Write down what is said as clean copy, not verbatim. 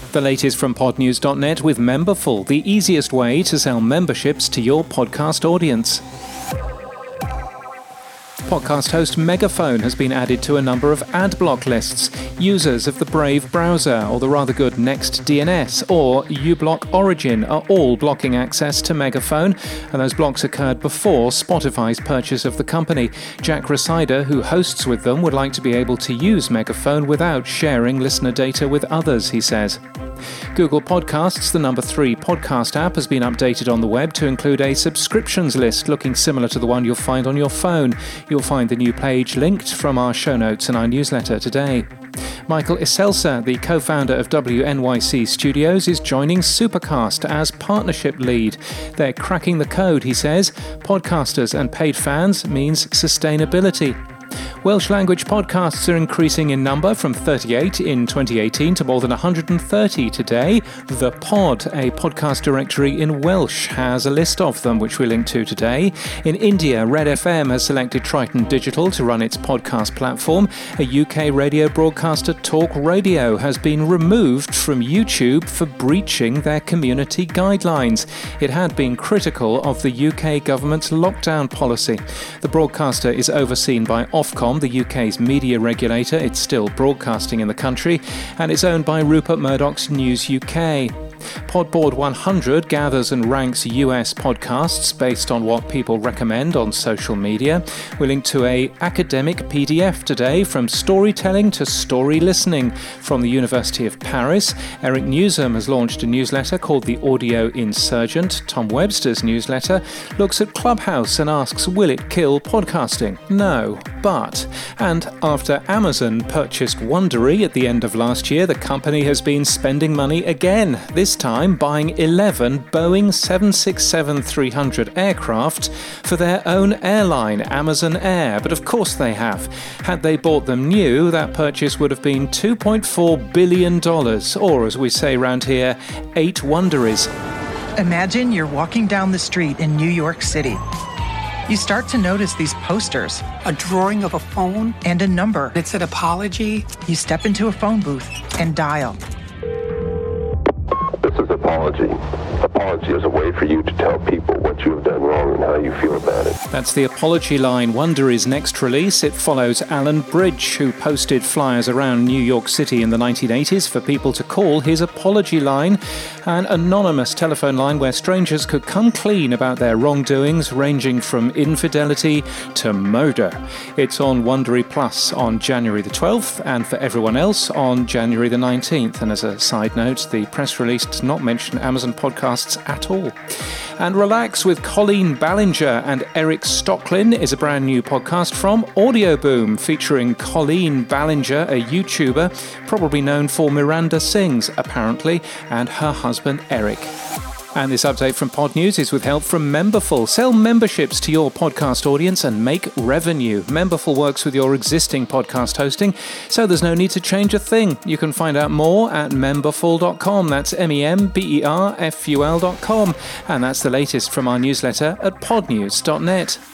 The latest from podnews.net with Memberful, the easiest way to sell memberships to your podcast audience. Podcast host Megaphone has been added to a number of ad block lists. Users of the Brave browser or the rather good NextDNS or uBlock Origin are all blocking access to Megaphone, and those blocks occurred before Spotify's purchase of the company. Jack Rhysider, who hosts with them, would like to be able to use Megaphone without sharing listener data with others, he says. Google Podcasts, the number 3 podcast app, has been updated on the web to include a subscriptions list looking similar to the one you'll find on your phone. You'll find the new page linked from our show notes in our newsletter today. Michael Iselsa, the co-founder of WNYC Studios, is joining Supercast as partnership lead. They're cracking the code, he says. Podcasters and paid fans means sustainability. Welsh language podcasts are increasing in number from 38 in 2018 to more than 130 today. The Pod, a podcast directory in Welsh, has a list of them, which we link to today. In India, Red FM has selected Triton Digital to run its podcast platform. A UK radio broadcaster, Talk Radio, has been removed from YouTube for breaching their community guidelines. It had been critical of the UK government's lockdown policy. The broadcaster is overseen by Ofcom, the UK's media regulator. It's still broadcasting in the country, and it's owned by Rupert Murdoch's News UK. Podboard 100 gathers and ranks US podcasts based on what people recommend on social media. We link to a academic PDF today, from storytelling to story listening, from the University of Paris. Eric Newsom has launched a newsletter called The Audio Insurgent. Tom Webster's newsletter looks at Clubhouse and asks, will it kill podcasting? No, but. And after Amazon purchased Wondery at the end of last year, the company has been spending money again, this time buying 11 Boeing 767-300 aircraft for their own airline, Amazon Air. But of course they have. Had they bought them new, that purchase would have been $2.4 billion, or as we say around here, 8 Wonderies. Imagine you're walking down the street in New York City. You start to notice these posters. A drawing of a phone. And a number. It said apology. You step into a phone booth and dial. This is Apology. Apology is a way for you to tell people what you have done wrong and how you feel about it. That's the Apology line, Wondery's next release. It follows Alan Bridge, who posted flyers around New York City in the 1980s for people to call his Apology line, an anonymous telephone line where strangers could come clean about their wrongdoings, ranging from infidelity to murder. It's on Wondery Plus on January the 12th, and for everyone else on January the 19th. And as a side note, the press release does not mention Amazon podcasts at all. And Relax with Colleen Ballinger and Eric Stocklin is a brand new podcast from Audioboom, featuring Colleen Ballinger, a YouTuber, probably known for Miranda Sings, apparently, and her husband Eric. And this update from Pod News is with help from Memberful. Sell memberships to your podcast audience and make revenue. Memberful works with your existing podcast hosting, so there's no need to change a thing. You can find out more at memberful.com. That's memberful.com. And that's the latest from our newsletter at podnews.net.